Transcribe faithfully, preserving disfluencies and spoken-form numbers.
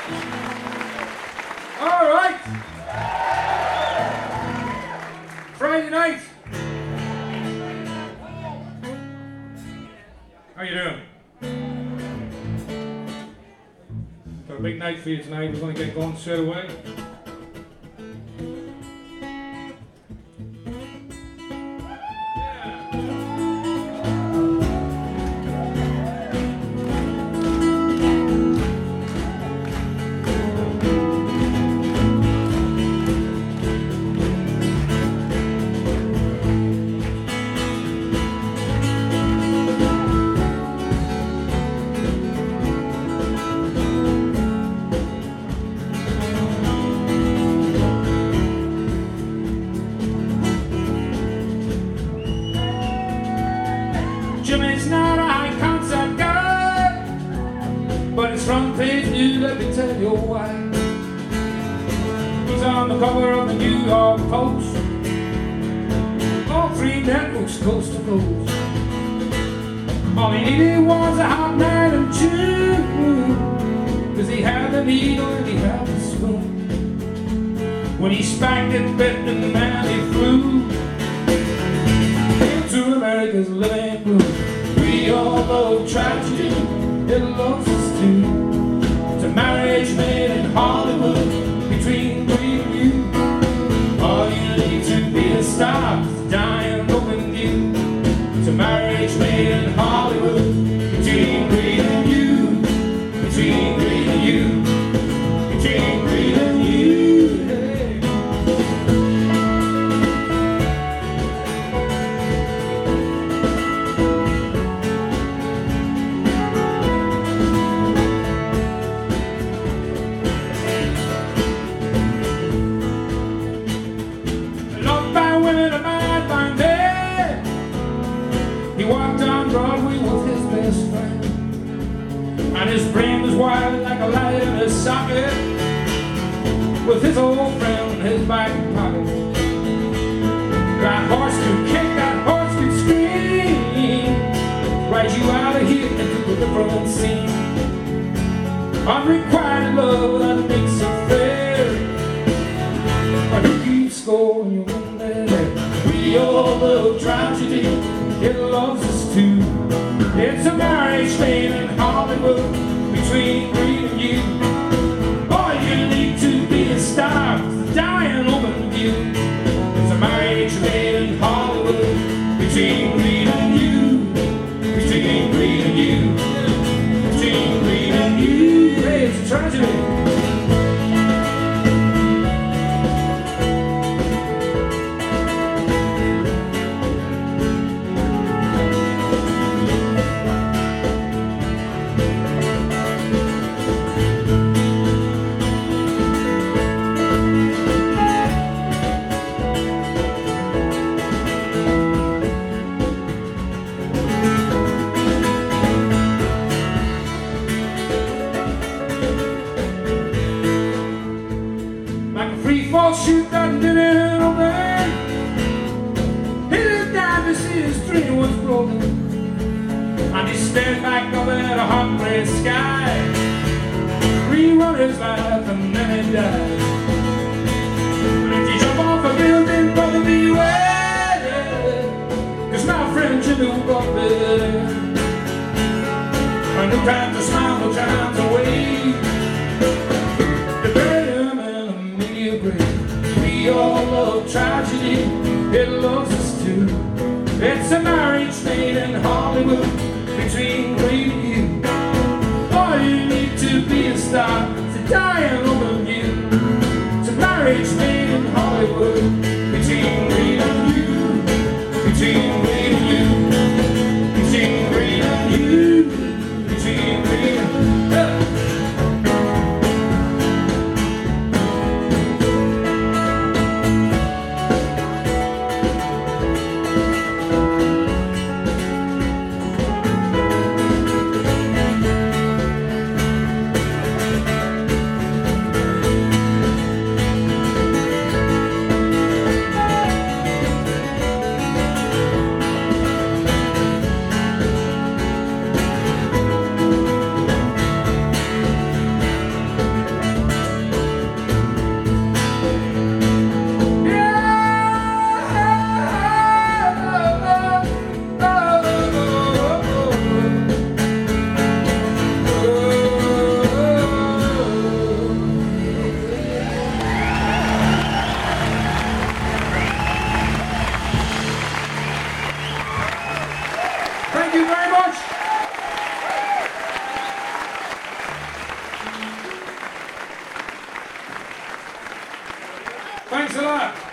All right. Friday night. How you doing? Got a big night for you tonight. We're going to get going straight away. Jimmy's not a high concept guy, but his front page news, let me tell you why. He's on the cover of the New York Post, all three networks coast to coast. All he needed was a hot night and June, cause he had the needle and he had the spoon. When he spanked it, bit the man he flew to America's living room. We all love tragedy, it loves us too. It's a marriage made in Hollywood between me and you. All you need to be a star is a dying open view. It's a marriage made in Hollywood between Greed and you. Between Greed and you. Between Greed and you. He walked down Broadway with his best friend, and his brain was wired like a light in his socket, with his old friend in his back pocket. That horse could kick, that horse could scream, ride you out of here into a different scene. Unrequited love that makes it fair, but who keeps score when you win there? We all love tragedy, it loves us too. It's a marriage made in Hollywood between Greed and you. All you need to be a star is a dying open view. It's a marriage made in Hollywood between Greed and you. Between Greed and you. Between Greed and you. Hey, it's a tragedy. Shoot that little man, he looked down to see his dream was broken, and he stared back up at a hot gray sky, rerun his life and then he died. If you jump off a building, brother, beware, cause my friend you knew got there. And no time to smile, no time to wait, you bury him in a media grave. We all love tragedy, it loves us too. It's a marriage made in Hollywood between Greed and you. All you need to be a star is a dying over you. It's a marriage made in Hollywood between Greed and you. Between Greed and you. Between Greed and you. Between Greed and you. Thanks a lot.